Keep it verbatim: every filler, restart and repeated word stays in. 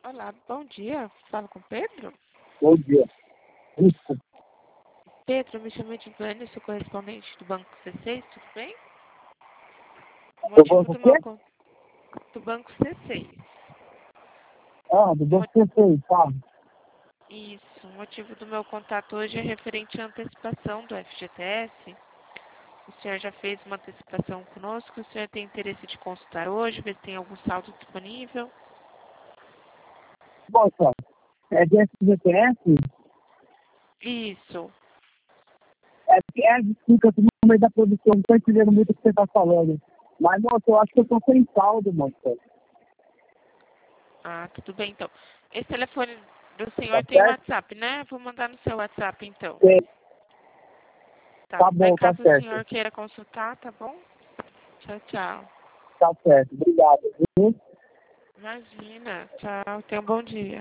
Olá, bom dia. Falo com o Pedro? Bom dia. Desculpa. Pedro, me chamo Edivane, sou correspondente do Banco C seis, tudo bem? O Do motivo banco do quê? meu con- do Banco C seis. Ah, do O banco mo- C seis, tá. Isso, o motivo do meu contato hoje é referente à antecipação do F G T S. O senhor já fez uma antecipação conosco, o senhor tem interesse de consultar hoje, ver se tem algum saldo disponível? Bom, só, é de F G T S, Isso. é que é, desculpa, eu tô no meio da produção, não tô entendendo muito o que você tá falando. Mas, moço, eu acho que eu tô sem saldo, moço. Ah, tudo bem então. Esse telefone do Tá senhor tem certo? WhatsApp, né? Vou mandar no seu WhatsApp então. Sei. Tá, Tá daí bom, tá caso o certo. senhor queira consultar, tá bom? Tchau, tchau. Tá certo. Obrigado, viu? Imagina. Tchau, tenha um bom dia.